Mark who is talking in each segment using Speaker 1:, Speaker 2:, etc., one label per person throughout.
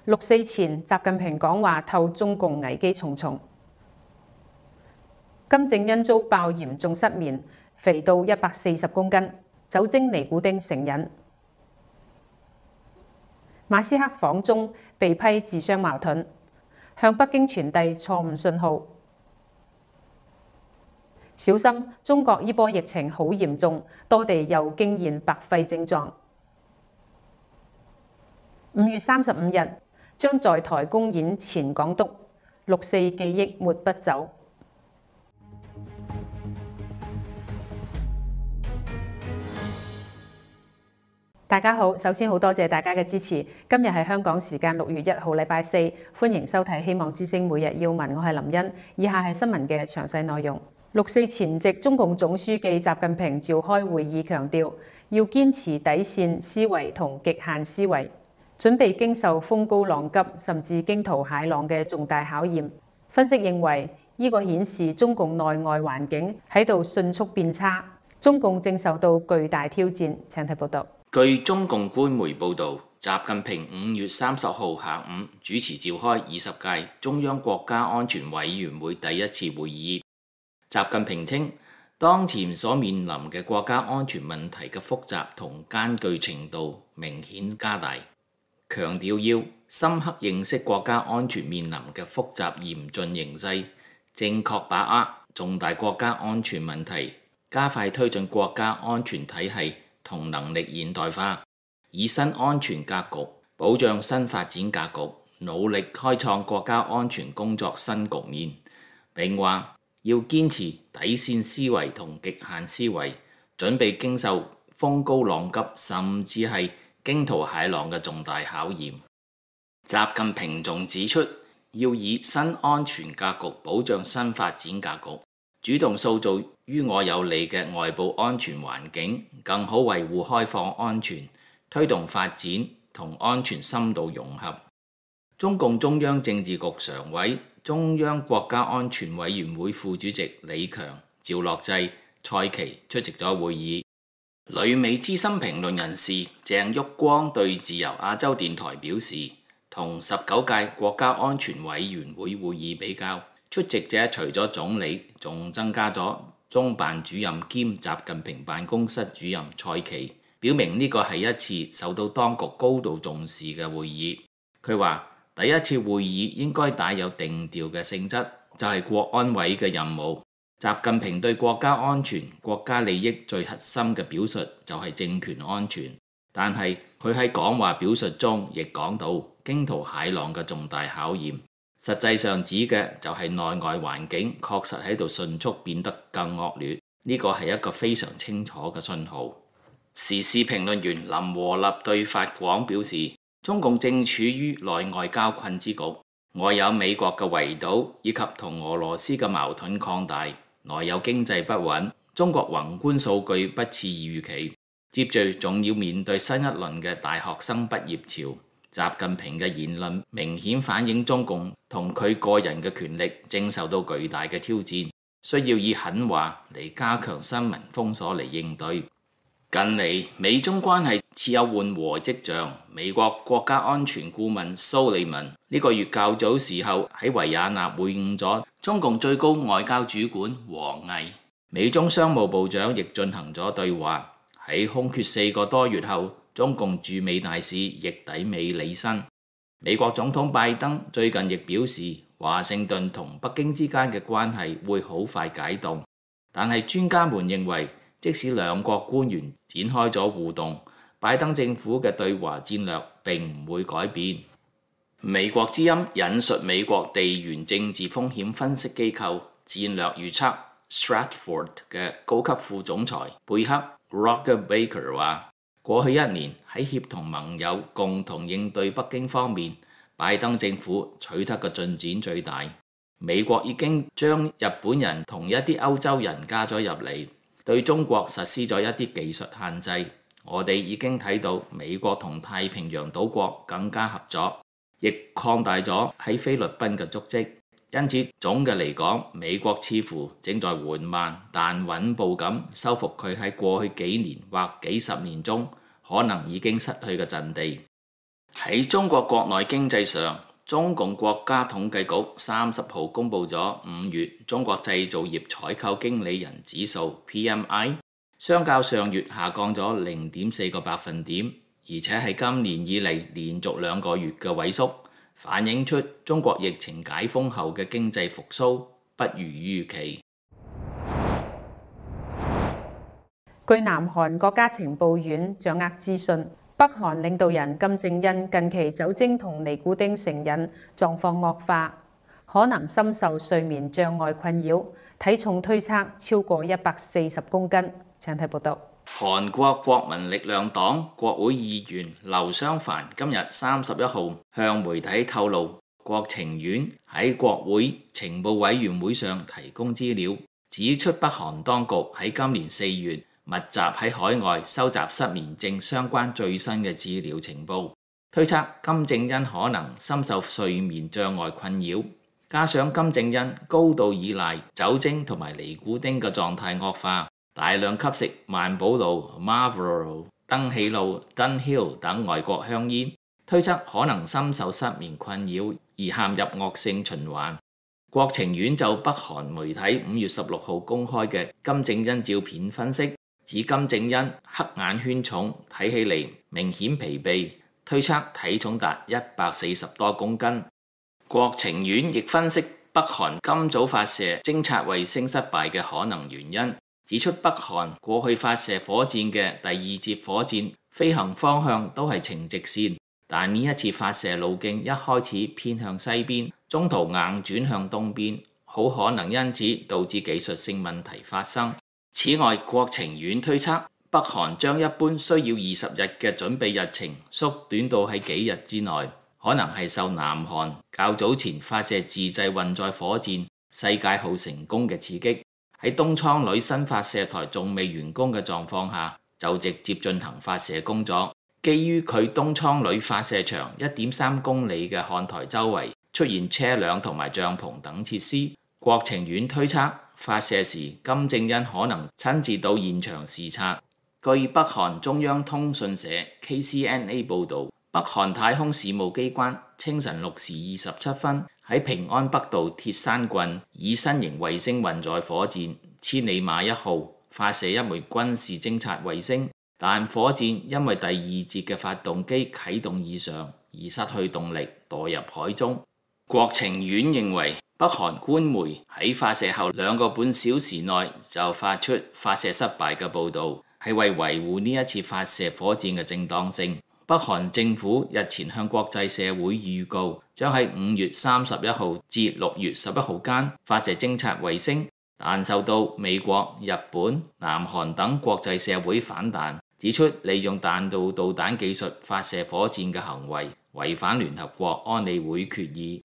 Speaker 1: 6·4前，習近平講話透中共危機重重。金正恩遭爆嚴重失眠，肥到140公斤，酒精尼古丁成癮。馬斯克訪中被批自相矛盾，向北京傳遞錯誤信號。小心，中國依波疫情好嚴重，多地又驚現白肺症狀。5月35日將在台公演前港督6·4記憶抹不走。大家好，首先好多謝大家嘅支持。今日係香港時間6月1號禮拜四，歡迎收睇《希望之聲每日要聞》，我係林茵。以下係新聞嘅詳細內容。6·4前夕，中共總書記習近平召開會議，強調要堅持底線思維同極限思維，準備經受風高浪急甚至驚濤駭浪嘅重大考驗。分析認為，呢個顯示中共內外環境喺度迅速變差，中共正受到巨大挑戰。請睇報道。
Speaker 2: 據中共官媒報導，習近平5月30號下午主持召開20屆中央國家安全委員會第一次會議。習近平稱，當前所面臨嘅國家安全問題嘅複雜同艱巨程度明顯加大，強調要深刻認識國家安全面臨嘅複雜嚴峻形勢，正確把握重大國家安全問題，加快推進國家安全體系同能力現代化，以新安全格局保障新發展格局，努力開創國家安全工作新局面。並話要堅持底線思維同極限思維，準備經受風高浪急甚至係驚濤駭浪嘅重大考驗。習近平仲指出，要以新安全格局保障新發展格局，主動塑造於我有利嘅外部安全環境，更好維護開放安全，推動發展同安全深度融合。中共中央政治局常委、中央國家安全委員會副主席李強、趙樂際、蔡奇出席咗會議。旅美資深評論人士鄭旭光對自由亞洲電台表示，同19屆國家安全委員會會議比較，出席者除咗總理，仲增加咗中辦主任兼習近平辦公室主任蔡奇，表明呢個係一次受到當局高度重視嘅會議。佢話第一次會議應該帶有定調嘅性質，就係國安委嘅任務。習近平對國家安全、國家利益最核心嘅表述就係政權安全，但係佢喺講話表述中亦講到驚濤駭浪嘅重大考驗。實際上指嘅就係內外環境確實喺度迅速變得更惡劣，呢個係一個非常清楚嘅信號。時事評論員林和立對法廣表示，中共正處於內外交困之局，外有美國嘅圍堵以及同俄羅斯嘅矛盾擴大，內有經濟不穩，中國宏觀數據不似預期，接住仲要面對新一輪嘅大學生畢業潮。習近平嘅言論明顯反映中共同佢個人嘅權力正受到巨大嘅挑戰，需要以狠話嚟加強新聞封鎖嚟應對。近嚟美中關係似有緩和跡象，美國國家安全顧問蘇利文呢個月較早時候喺維也納會晤咗中共最高外交主管王毅，美中商務部長亦進行咗對話。喺空缺4個多月後，中共駐美大使亦抵美履新。美國總統拜登最近亦表示，華盛頓同北京之間嘅關係會好快解凍，但係專家們認為，即使兩國官員展開咗互動，拜登政府嘅對華戰略並唔會改變。美國之音引述美國地緣政治風險分析機構戰略預測 Stratford 嘅高級副總裁貝克 Roger Baker 話，過去1年喺協同盟友共同應對北京方面，拜登政府取得嘅進展最大。美國已經將日本人同一啲歐洲人加咗入嚟，對中國實施咗一啲技術限制。我哋已經睇到美國同太平洋島國更加合作，亦擴大咗喺菲律賓嘅足跡。因此總嘅嚟講，美國似乎正在緩慢但穩步咁收復佢喺過去幾年或幾十年中可能已經失去嘅陣地。 喺中國國內經濟上，中共國家統計局30號公佈咗5月中國製造業採購經理人指數 PMI， 相較上月下降咗0.4個百分點，而且係今年以嚟連續2個月嘅萎縮，反映出中國疫情解封後嘅經濟復甦不如預期。
Speaker 1: 據南韓國家情報院掌握資訊，北韓領導人金正恩近期酒精同尼古丁成癮狀況惡化，可能深受睡眠障礙困擾，體重推測超過140公斤。請睇報道。
Speaker 2: 韓國國民力量黨國會議員劉湘凡今日31號向媒體透露，國情院喺國會情報委員會上提供資料，指出北韓當局喺今年4月密集喺海外收集失眠症相關最新嘅資料情報，推測金正恩可能深受睡眠障礙困擾，加上金正恩高度依賴酒精同埋尼古丁嘅狀態惡化，大量吸食萬寶路、Marlboro、登喜路、Dunhill 等外國香煙，推測可能深受失眠困擾而陷入惡性循環。國情院就北韓媒體5月16號公開嘅金正恩照片分析，指金正恩黑眼圈重，睇起嚟明顯疲憊，推測體重達140多公斤。國情院亦分析北韓今早發射偵察衛星失敗嘅可能原因，指出北韓過去發射火箭嘅第2節火箭飛行方向都係呈直線，但呢一次發射路徑一開始偏向西邊，中途硬轉向東邊，好可能因此導致技術性問題發生。此外，國情院推測北韓將一般需要20日嘅準備日程縮短到喺幾日之內，可能係受南韓較早前發射自製運載火箭世界號成功嘅刺激，喺東倉裏新發射台仲未完工嘅狀況下，就直接進行發射工作。基於佢東倉裏發射場1.3公里嘅看台周圍出現車輛同埋帳篷等設施，國情院推測發射時金正恩可能親自到現場視察。據北韓中央通訊社 KCNA 報導，北韓太空事務機關清晨6時27分喺平安北道鐵山郡以新型衛星運載火箭千里馬1號發射一枚軍事偵察衛星，但火箭因為第2節嘅發動機啟動異常而失去動力墮入海中。國情院認為北韓官媒喺發射後2個半小時內就發出發射失敗嘅報導，係為維護呢一次發射火箭嘅正當性。北韓政府日前向國際社會預告，將喺5月31號至6月11號間發射偵察衛星，但受到美國、日本、南韓等國際社會反彈，指出利用彈道導彈技術發射火箭嘅行為違反聯合國安理會決議。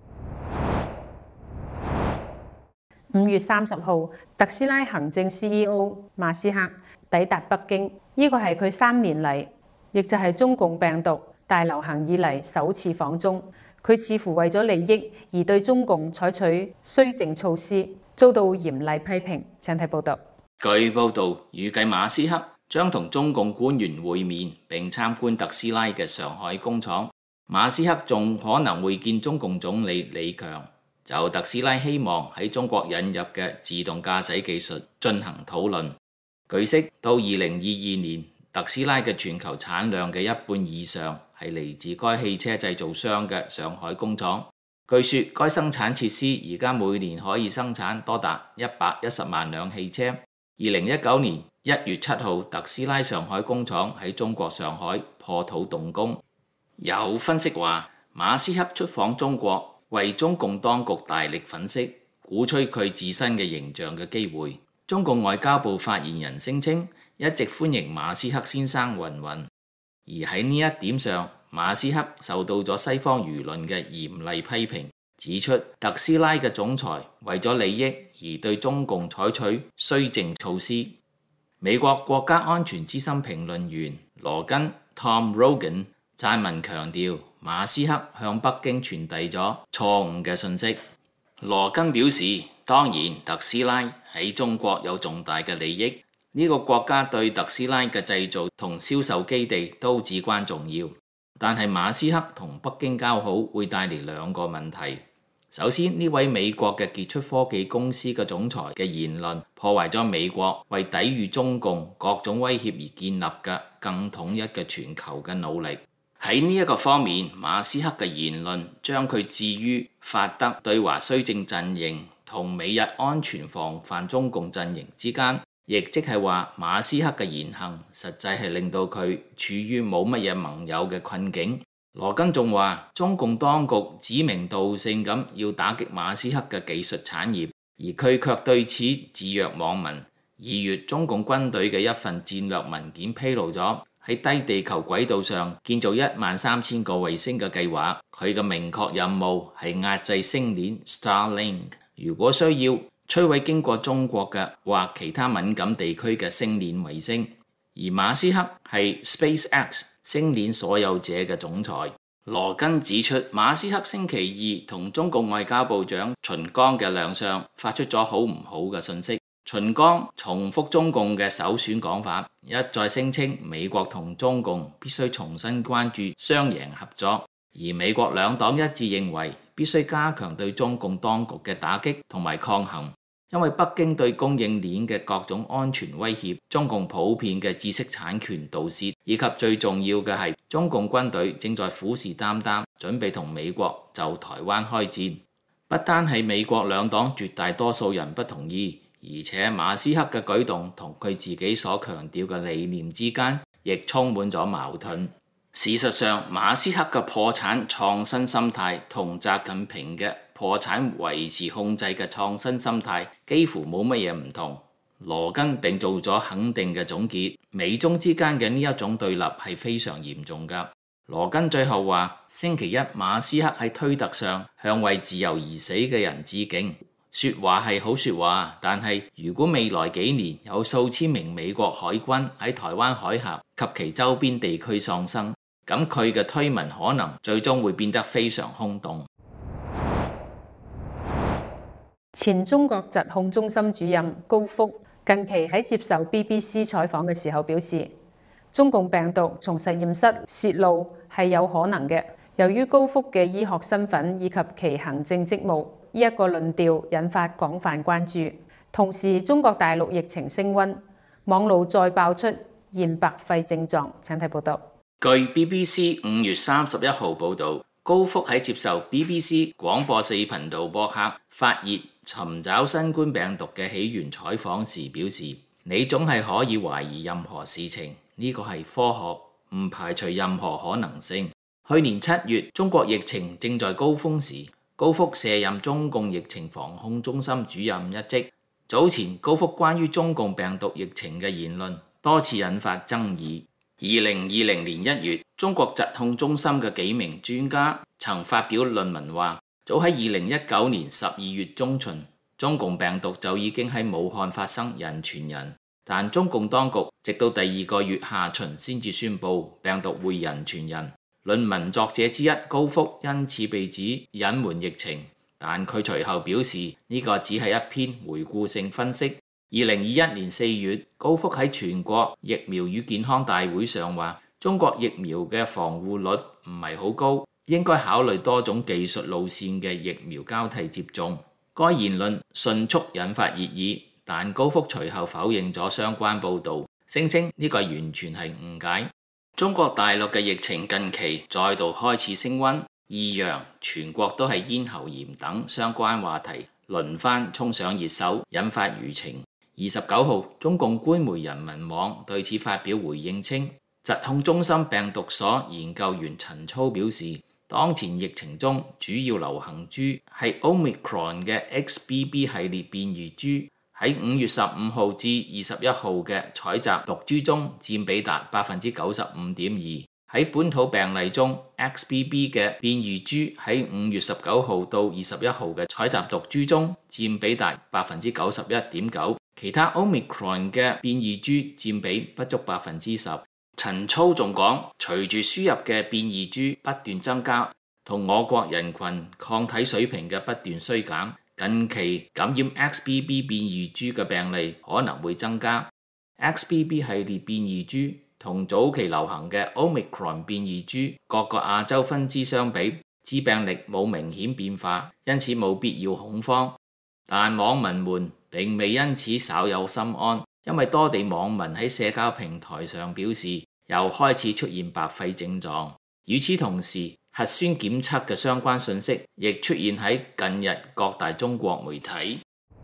Speaker 1: 5月30號，特斯拉行政 CEO 馬斯克抵達北京，呢個係佢3年嚟，亦就係中共病毒大流行以嚟首次訪中。佢似乎為咗利益而對中共採取綏靖措施，遭到嚴厲批評。請睇報道。
Speaker 2: 據報道，預計馬斯克將同中共官員會面並參觀特斯拉嘅上海工廠。馬斯克仲可能會見中共總理李強，就特斯拉希望喺中國引入嘅自動駕駛技術進行討論。據悉，到2022年，特斯拉嘅全球產量嘅一半以上係嚟自該汽車製造商嘅上海工廠。據說該生產設施而家每年可以生產多達110萬輛汽車。2019年1月7號，特斯拉上海工廠喺中國上海破土動工。有分析話，馬斯克出訪中國，為中共當局大力粉飾、鼓吹佢自身嘅形象嘅機會。中共外交部發言人聲稱，一直歡迎馬斯克先生云云。而喺呢一點上，馬斯克受到咗西方輿論嘅嚴厲批評，指出特斯拉嘅總裁為咗利益而對中共採取綏靖措施。美國國家安全資深評論員羅根 Tom Rogan 撰文強調，馬斯克向北京傳遞咗錯誤嘅信息。羅根表示，當然特斯拉喺中國有重大嘅利益，呢個國家對特斯拉嘅製造同銷售基地都至關重要。 但係馬斯克同北京交好會帶嚟兩個問題。首先，呢位美國嘅傑出科技公司嘅總裁嘅言論破壞咗美國為抵禦中共各種威脅而建立嘅更統一嘅全球嘅努力。喺呢一個方面，馬斯克嘅言論將佢置於法德對華綏靖陣營同美日安全防範中共陣營之間，亦即係話馬斯克嘅言行實際係令到佢處於冇乜嘢盟友嘅困境。羅根仲話，中共當局指名道姓咁要打擊馬斯克嘅技術產業，而佢卻對此置若罔聞。2月，中共軍隊嘅一份戰略文件披露咗喺低地球軌道上建造13000個衛星嘅計劃，佢嘅明確任務係壓制星鏈 Starlink， 如果需要摧毀經過中國嘅或其他敏感地區嘅星鏈衛星。而馬斯克係 SpaceX 星鏈所有者嘅總裁。羅根指出，馬斯克星期二同中共外交部長秦剛嘅亮相，發出咗好唔好嘅信息。秦剛重複中共嘅首選講法，一再聲稱美國同中共必須重新關注雙贏合作，而美國兩黨一致認為必須加強對中共當局嘅打擊同埋抗衡。因為北京對供應鏈嘅各種安全威脅，中共普遍嘅知識產權盜竊，以及最重要嘅係中共軍隊正在虎視眈眈，準備同美國就台灣開戰。不單係美國兩黨絕大多數人不同意，而且馬斯克嘅舉動同佢自己所強調嘅理念之間，亦充滿咗矛盾。事實上，馬斯克嘅破產創新心態同習近平嘅破產維持控制嘅創新心態幾乎冇乜嘢唔同。羅根並做咗肯定嘅總結，美中之間嘅呢一種對立係非常嚴重㗎。羅根最後話，星期一馬斯克喺推特上向為自由而死嘅人致敬。說話係好說話，但係如果未來幾年有數千名美國海軍喺台灣海峽及其周邊地區喪生，咁佢嘅推文可能最終會變得非常空洞。
Speaker 1: 前中國疾控中心主任高福近期喺接受 BBC 採訪嘅時候表示，中共病毒從實驗室泄露係有可能嘅。由於高福嘅醫學身份以及其行政職務，呢一個論調引發廣泛關注。同時，中國大陸疫情升溫，網路再爆出現白肺症狀。請睇報道。
Speaker 2: 據 BBC 5月31號報導，高福喺接受 BBC 廣播4頻道播客發熱尋找新冠病毒嘅起源採訪時表示，你總係可以懷疑任何事情，呢個係科學，唔排除任何可能性。去年7月，中國疫情正在高峰時，高福卸任中共疫情防控中心主任一職。早前高福關於中共病毒疫情嘅言論多次引發爭議。2020年1月，中國疾控中心嘅幾名專家曾發表論文話，早喺2019年12月中旬，中共病毒就已經喺武漢發生人傳人，但中共當局直到第2個月下旬先至宣布病毒會人傳人。論文作者之一高福因此被指隱瞞疫情，但佢隨後表示呢個只係一篇回顧性分析。2021年4月，高福喺全國疫苗與健康大會上話，中國疫苗嘅防護率唔係好高，應該考慮多種技術路線嘅疫苗交替接種。該言論迅速引發熱議，但高福隨後否認咗相關報導，聲稱呢個完全係誤解。中國大陸嘅疫情近期再度開始升溫，異樣、全國都係咽喉炎等相關話題輪番衝上熱搜，引發輿情。29號，中共官媒人民網對此發表回應稱，疾控中心病毒所研究員陳操表示，當前疫情中主要流行株係 Omicron 嘅 XBB 系列變異株，喺5月15號至21號嘅採集毒株中佔比達 95.2%。喺本土病例中 ，XBB 嘅變異株喺5月19號到21號嘅採集毒株中佔比達 91.9%， 其他 Omicron 嘅變異株佔比不足 10%。陳操仲講，隨住輸入嘅變異株不斷增加，同我國人群抗體水平嘅不斷衰減，近期感染 XBB 變異株嘅病例可能會增加。XBB 系列變異株同早期流行嘅 Omicron 變異株各個亞洲分支相比，致病力冇明顯變化，因此冇必要恐慌。但網民們並未因此稍有心安，因為多地網民喺社交平台上表示，又開始出現白肺症狀。與此同時，核酸檢測嘅相關信息亦出現喺近日各大中國媒體。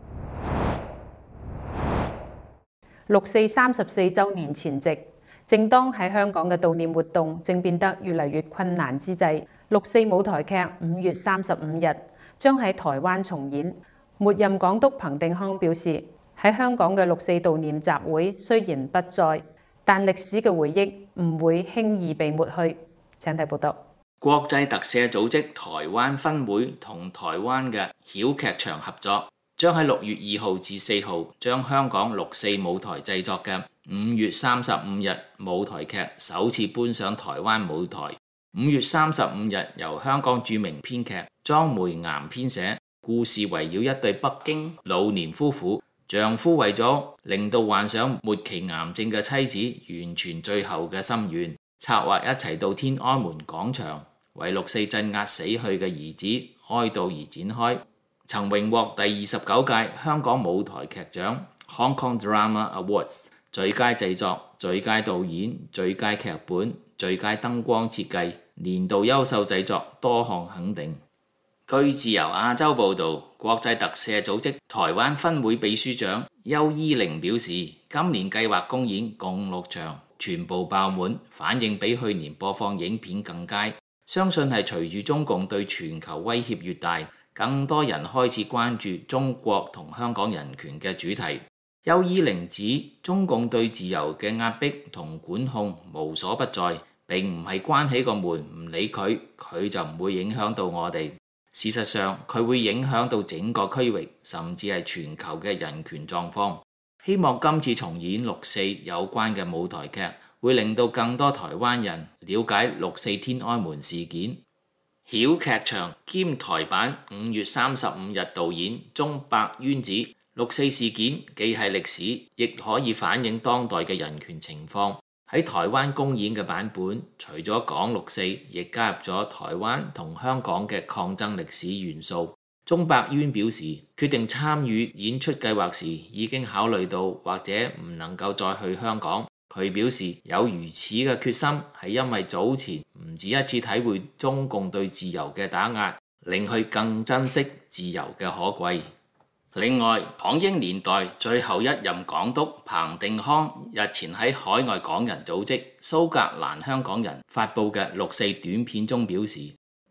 Speaker 1: 六四34週年前夕，正當喺香港嘅悼念活動正變得越嚟越困難之際，六四舞台劇5月35日將喺台灣重演。末任港督彭定康表示，喺香港嘅六四悼念集會雖然不再，但歷史嘅回憶唔會輕易被抹去。請睇報道。
Speaker 2: 國際特赦組織台灣分會同台灣嘅曉劇場合作，將喺6月2號至4號將香港六四舞台製作嘅5月35日舞台劇首次搬上台灣舞台。5月35日由香港著名編劇莊梅岩編寫，故事圍繞一對北京老年夫婦，丈夫為咗令到患上末期癌症嘅妻子完全最後嘅心願，策劃一齊到天安門廣場為六四鎮壓死去嘅兒子哀悼而展開，曾榮獲第29屆香港舞台劇獎 Hong Kong Drama Awards 最佳製作、最佳導演、最佳劇本、最佳燈光設計、年度優秀製作多項肯定。據自由亞洲報導，國際特赦組織台灣分會秘書長邱依玲表示，今年計劃公演共6場，全部爆滿，反應比去年播放影片更佳。相信係隨住中共對全球威脅越大，更多人開始關注中國同香港人權嘅主題。邱依玲指，中共對自由嘅壓迫同管控無所不在，並唔係關起個門唔理佢，佢就唔會影響到我哋。事實上，佢會影響到整個區域，甚至係全球嘅人權狀況。希望今次重演六四有關嘅舞台劇，會令到更多台灣人了解六四天安門事件。曉劇場兼台版5月35日導演鍾伯淵指，六四事件既係歷史，亦可以反映當代嘅人權情況。喺台灣公演嘅版本，除咗講六四，亦加入咗台灣同香港嘅抗爭歷史元素。鍾伯淵表示，決定參與演出計劃時，已經考慮到或者唔能夠再去香港。佢表示有如此嘅決心，係因為早前唔止一次體會中共對自由嘅打壓，令佢更珍惜自由嘅可貴。另外，港英年代最後一任港督彭定康日前喺海外港人組織蘇格蘭香港人發布嘅六四短片中表示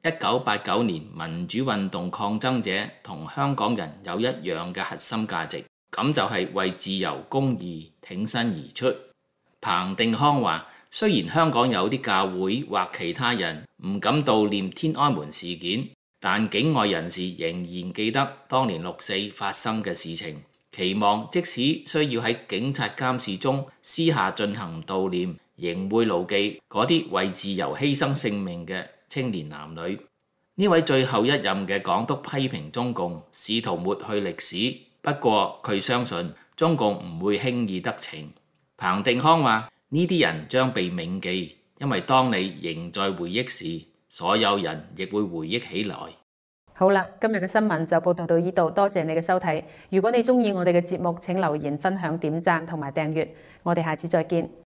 Speaker 2: ，1989年民主運動抗爭者同香港人有一樣嘅核心價值，咁就係為自由公義挺身而出。彭定康話，雖然香港有啲教會或其他人唔敢悼念天安門事件，但境外人士仍然記得當年六四發生嘅事情，期望即使需要喺警察監視中私下進行悼念，仍會牢記嗰啲為自由犧牲性命嘅青年男女。呢位最後一任嘅港督批評中共試圖抹去歷史，不過佢相信中共唔會輕易得逞。彭定康話：呢啲人將被銘記，因為當你仍在回憶時，所有人亦會回憶起來。
Speaker 1: 好啦，今日嘅新聞就報道到呢度，多謝你嘅收睇。如果你鍾意我哋嘅節目，請留言、分享、點讚同埋訂閱。我哋下次再見。